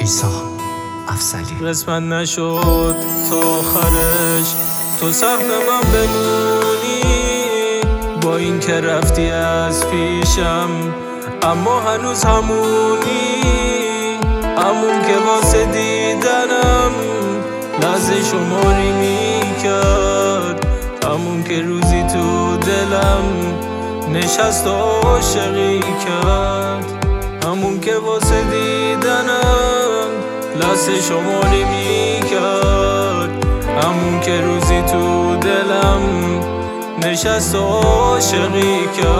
عیسی افضلی. قسمت نشد تا آخرش تو سخت من بمونی، با این که رفتی از پیشم اما هنوز همونی، همون که واسه دیدنم لحظه شماری میکرد، همون که روزی تو دلم نشست و عاشقی کرد، همون که واسه دیدنم لحظه شماری میکرد، همون که روزی تو دلم نشست و عاشقی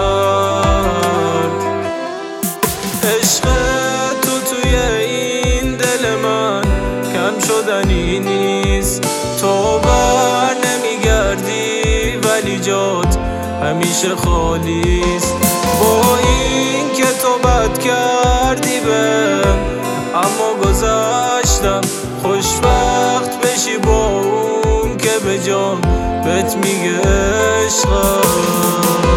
کرد. عشق تو توی این دل من کم شدنی نیست، تو بر نمیگردی ولی جات همیشه خالیست، با این که تو بد کردی بهم اما گذشتم، خوشبخت بشی با اون که به جان بهت میگه عشقم.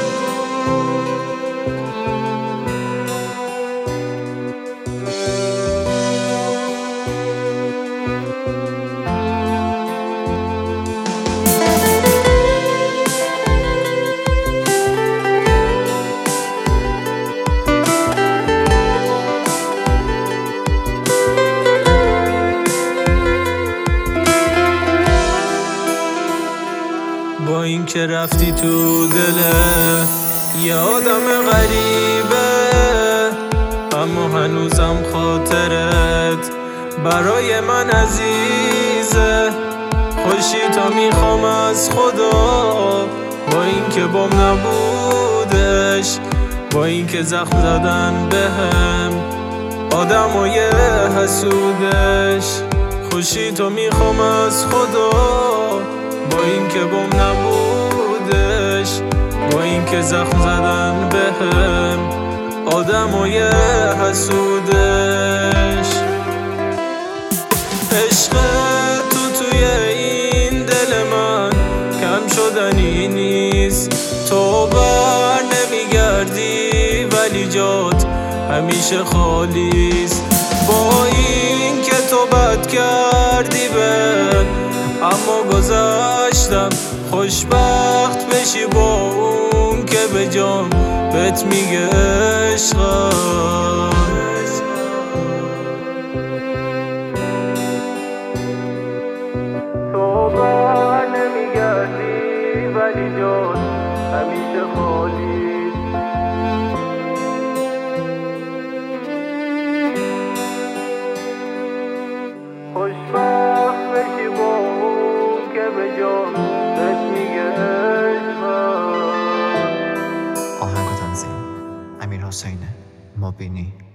با این که رفتی تو دله یه آدم غریبه، اما هنوزم خاطرت برای من عزیزه، خوشی تا میخوام از خدا، با این که بام نبودش، با این که زخم زدن بهم آدمای حسودش، خوشی تا میخوام از خدا، با این که بام نبودش، با این که زخم زدن بهم آدمای حسودش. عشق تو توی این دل من کم شدنی نیست، تو بر نمیگردی ولی جات همیشه خالیست، با این که تو بد کردی بهم اما گذشتم، خوشبخت بشی با اون که به جان بهت میگه عشقم. تو بر نمیگردی ولی جان همیشه خالی، خوشبخت بشی با اون که به جان بهت میگه عشقم. آهنگ و تنظیم امیر حسین مبینی.